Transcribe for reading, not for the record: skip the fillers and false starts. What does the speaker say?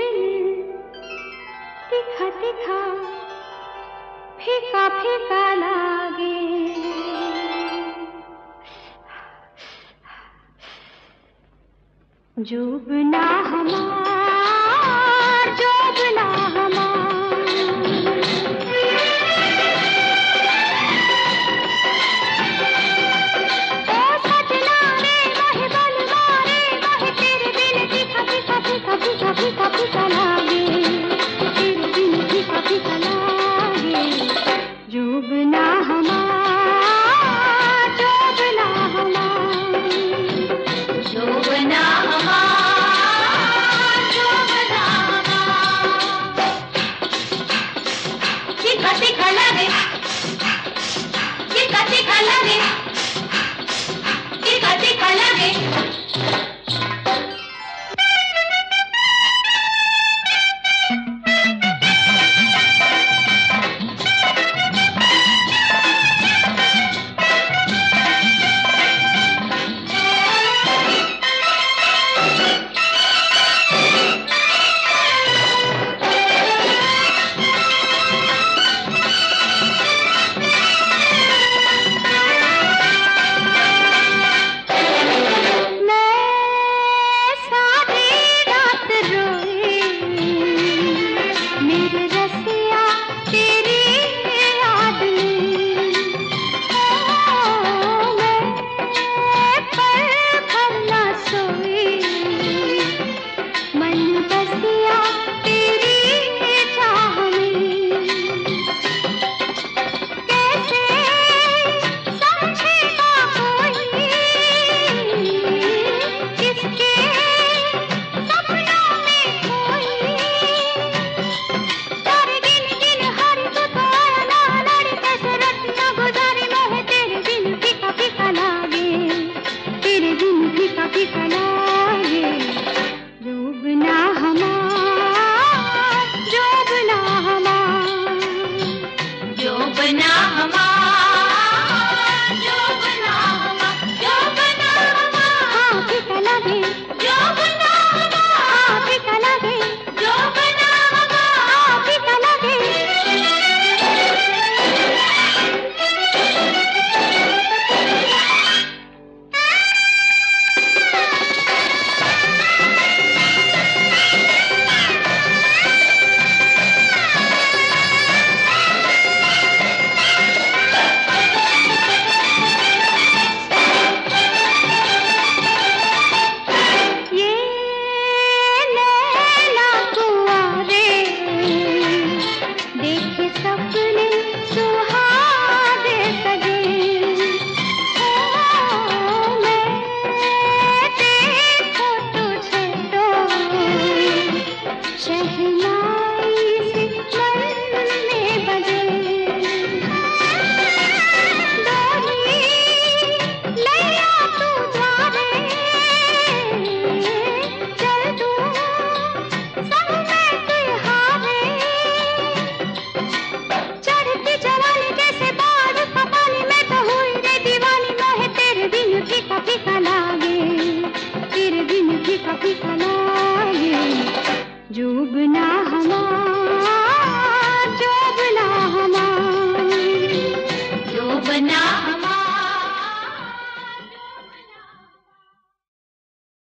दिल तीखा तीखा फीका फीका लागे। जुबना हमार जुबना हमार, ओ सजना रे मोहे बलवा रे मोहे तेरे बिन फीका फीका फीका फीका फीका फीका लागे, तेरे बिन फीका फीका लागे। जुबना हमार जुबना हमार, जुबना हमार जुबना हमार, तीखा तीखा लगे, तीखा तीखा लगे, तीखा तीखा लगे। जुबना हमार